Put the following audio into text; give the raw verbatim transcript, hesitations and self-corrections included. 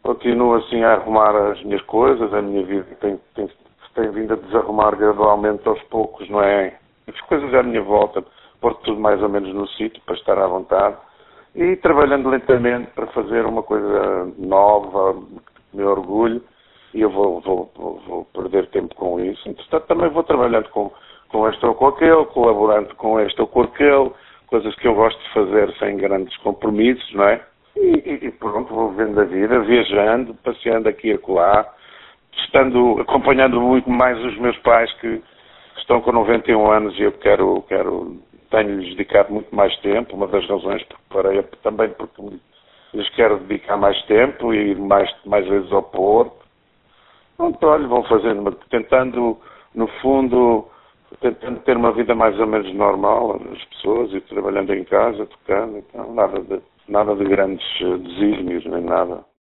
continuo assim a arrumar as minhas coisas, a minha vida tem, tem, tem vindo a desarrumar gradualmente aos poucos, não é? As coisas à minha volta, pôr tudo mais ou menos no sítio para estar à vontade e trabalhando lentamente para fazer uma coisa nova, que me orgulho, e eu vou, vou, vou, vou perder tempo com isso. Entretanto, também vou trabalhando com, com este ou com aquele, colaborando com este ou com aquele, coisas que eu gosto de fazer sem grandes compromissos, não é? E, e pronto, vou vendo a vida, viajando, passeando aqui e acolá, estando, acompanhando muito mais os meus pais que estão com noventa e um anos e eu quero, quero tenho-lhes dedicado muito mais tempo, uma das razões porque parei também porque lhes quero dedicar mais tempo e ir mais, mais vezes ao Porto. Pronto, olha, vão fazendo, tentando, no fundo, tentando ter uma vida mais ou menos normal, as pessoas, e trabalhando em casa, tocando, então, nada de, nada de grandes desígnios, nem nada.